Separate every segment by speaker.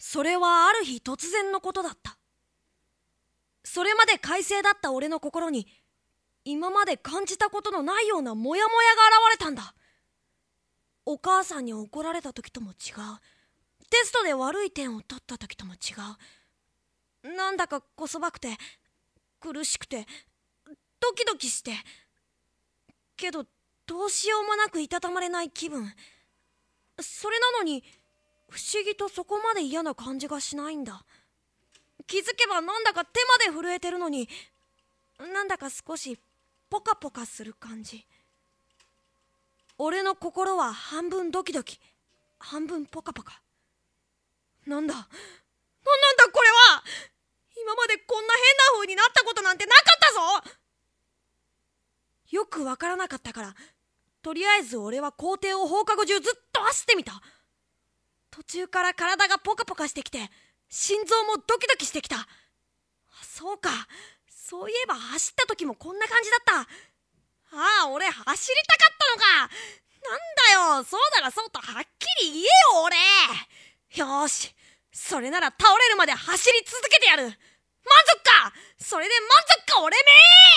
Speaker 1: それはある日突然のことだった。それまで快晴だった俺の心に今まで感じたことのないようなモヤモヤが現れたんだ。お母さんに怒られた時とも違う。テストで悪い点を取った時とも違う。なんだかこそばくて苦しくてドキドキして、けどどうしようもなくいたたまれない気分。それなのに不思議とそこまで嫌な感じがしないんだ。気づけばなんだか手まで震えてるのに、なんだか少しポカポカする感じ。俺の心は半分ドキドキ半分ポカポカ。なんだこれは。今までこんな変な風になったことなんてなかったぞ。よくわからなかったから、とりあえず俺は校庭を放課後中ずっと走ってみた。途中から体がポカポカしてきて、心臓もドキドキしてきた。そうか、そういえば走った時もこんな感じだった。ああ、俺走りたかったのか。なんだよ、そうならそうとはっきり言えよ俺。よーし、それなら倒れるまで走り続けてやる。満足か。それで満足か俺め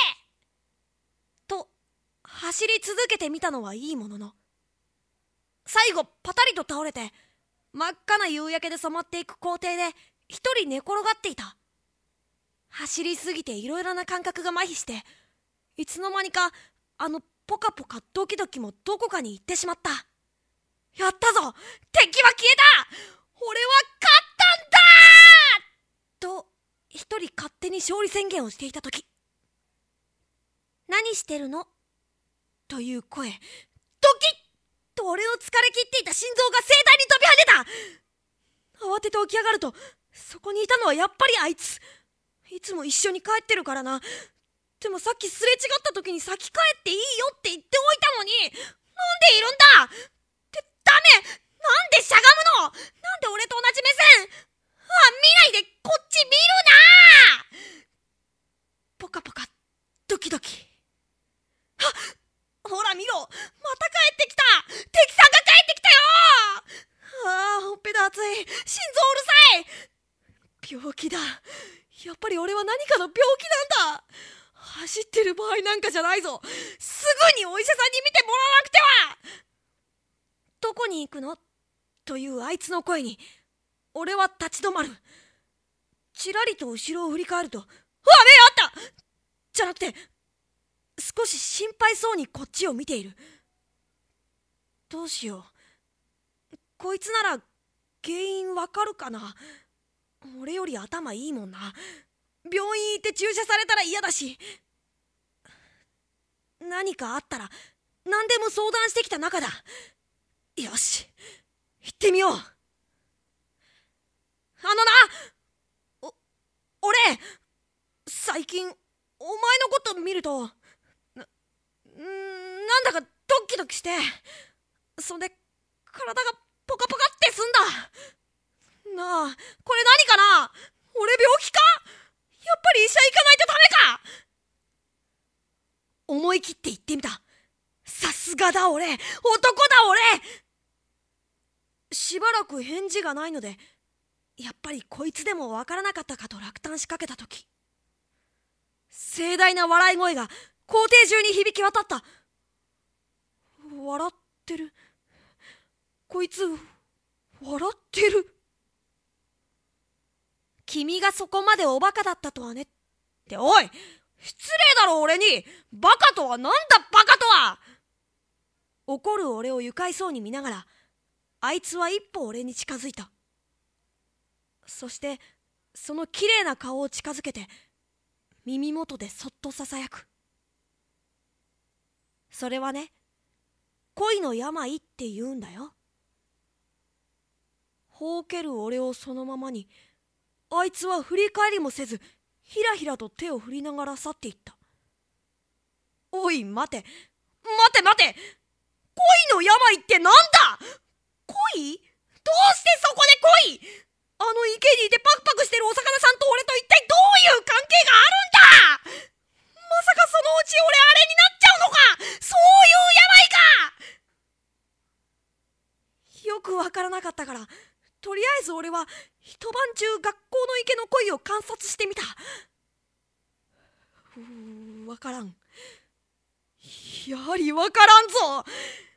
Speaker 1: と走り続けてみたのはいいものの、最後パタリと倒れて真っ赤な夕焼けで染まっていく校庭で一人寝転がっていた。走りすぎていろいろな感覚が麻痺して、いつの間にかあのポカポカドキドキもどこかに行ってしまった。やったぞ、敵は消えた。俺は勝ったんだと一人勝手に勝利宣言をしていた時、何してるのという声。ドキッと俺の疲れ切っていた心臓が盛大に飛び跳ねた。慌てて起き上がると、そこにいたのはやっぱりあいつ。いつも一緒に帰ってるからな。でもさっきすれ違った時に先帰っていいよって言っておいたのに、なんでいるんだってダメ。なんでしゃがむの。なんで俺と同じ目線。見ないでこっち見るな。ポカポカドキドキ。ほら見ろ、また帰ってきた。敵さんが帰ってきたよ。ほっぺた熱い、心臓うるさい。病気だ。やっぱり俺は何かの病気なんだ。走ってる場合なんかじゃないぞ。すぐにお医者さんに見てもらわなくては。どこに行くのというあいつの声に俺は立ち止まる。ちらりと後ろを振り返ると、目あったじゃなくて、少し心配そうにこっちを見ている。どうしよう、こいつなら原因わかるかな。俺より頭いいもんな。病院行って注射されたら嫌だし。何かあったら何でも相談してきた仲だ。よし、行ってみよう。俺最近お前のこと見るとなんだかドキドキして、そんで体がポカポカってすんだ。なあ、これ何かな。俺病気か。やっぱり医者行かないとダメか。思い切って言ってみた。さすがだ俺、男だ俺。しばらく返事がないので、やっぱりこいつでもわからなかったかと落胆しかけたとき、盛大な笑い声が校庭中に響き渡った。笑ってる。こいつ笑ってる。君がそこまでおバカだったとはねって。おい、失礼だろ俺に。バカとはなんだバカとは。怒る俺を愉快そうに見ながら、あいつは一歩俺に近づいた。そしてその綺麗な顔を近づけて耳元でそっとささやく。それはね、恋の病って言うんだよ。ほうける俺をそのままに、あいつは振り返りもせずひらひらと手を振りながら去っていった。おい待て恋の病ってなんだ。恋？どうしてそこで恋？あの池にいてパクパクしてるお魚さんと俺と一体どういう関係があるんだ。まさかそのうち俺あれになっちゃうのか。そういう病か。よくわからなかったから、とりあえず俺は一晩中学校の池の鯉を観察してみた。わからん。やはりわからんぞ。